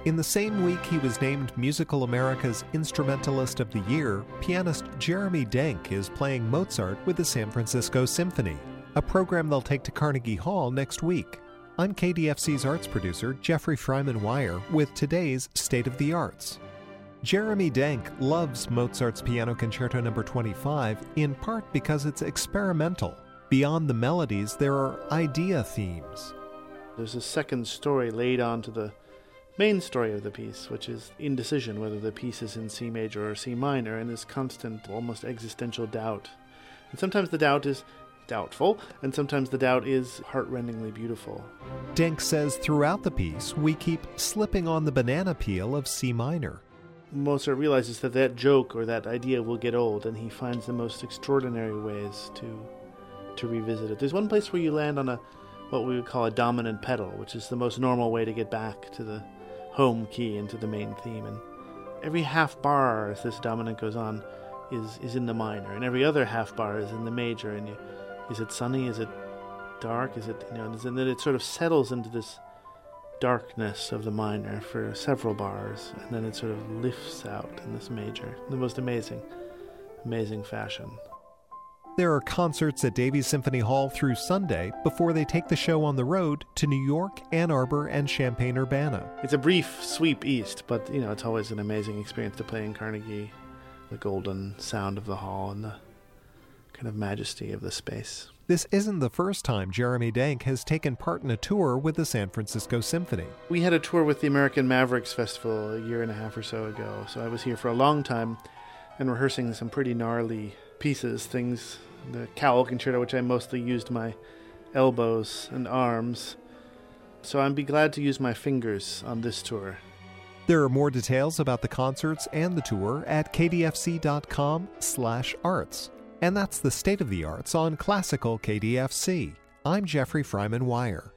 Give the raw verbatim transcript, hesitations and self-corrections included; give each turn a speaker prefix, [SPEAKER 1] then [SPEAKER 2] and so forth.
[SPEAKER 1] In the same week he was named Musical America's Instrumentalist of the Year, pianist Jeremy Denk is playing Mozart with the San Francisco Symphony, a program they'll take to Carnegie Hall next week. I'm K D F C's arts producer, Jeffrey Freiman-Wire, with today's State of the Arts. Jeremy Denk loves Mozart's Piano Concerto number twenty-five, in part because it's experimental. Beyond the melodies, there are idea themes.
[SPEAKER 2] There's a second story laid onto the main story of the piece, which is indecision, whether the piece is in C major or C minor, and this constant, almost existential doubt. And sometimes the doubt is doubtful, and sometimes the doubt is heartrendingly beautiful.
[SPEAKER 1] Denk says throughout the piece, we keep slipping on the banana peel of C minor.
[SPEAKER 2] Mozart realizes that that joke or that idea will get old, and he finds the most extraordinary ways to to revisit it. There's one place where you land on a what we would call a dominant pedal, which is the most normal way to get back to the home key and to the main theme. And every half bar as this dominant goes on is is in the minor, and every other half bar is in the major. And you, is it sunny? Is it dark? Is it, you know? And then it sort of settles into this darkness of the minor for several bars, and then it sort of lifts out in this major, the most amazing, amazing fashion.
[SPEAKER 1] There are concerts at Davies Symphony Hall through Sunday before they take the show on the road to New York, Ann Arbor, and Champaign-Urbana.
[SPEAKER 2] It's a brief sweep east, but you know it's always an amazing experience to play in Carnegie. The golden sound of the hall and the kind of majesty of the space.
[SPEAKER 1] This isn't the first time Jeremy Denk has taken part in a tour with the San Francisco Symphony.
[SPEAKER 2] We had a tour with the American Mavericks Festival a year and a half or so ago, so I was here for a long time and rehearsing some pretty gnarly pieces, things, the Cowell Concerto, which I mostly used my elbows and arms. So I'd be glad to use my fingers on this tour.
[SPEAKER 1] There are more details about the concerts and the tour at kdfc.com slash arts. And that's the State of the Arts on Classical K D F C. I'm Jeffrey Freiman-Wire.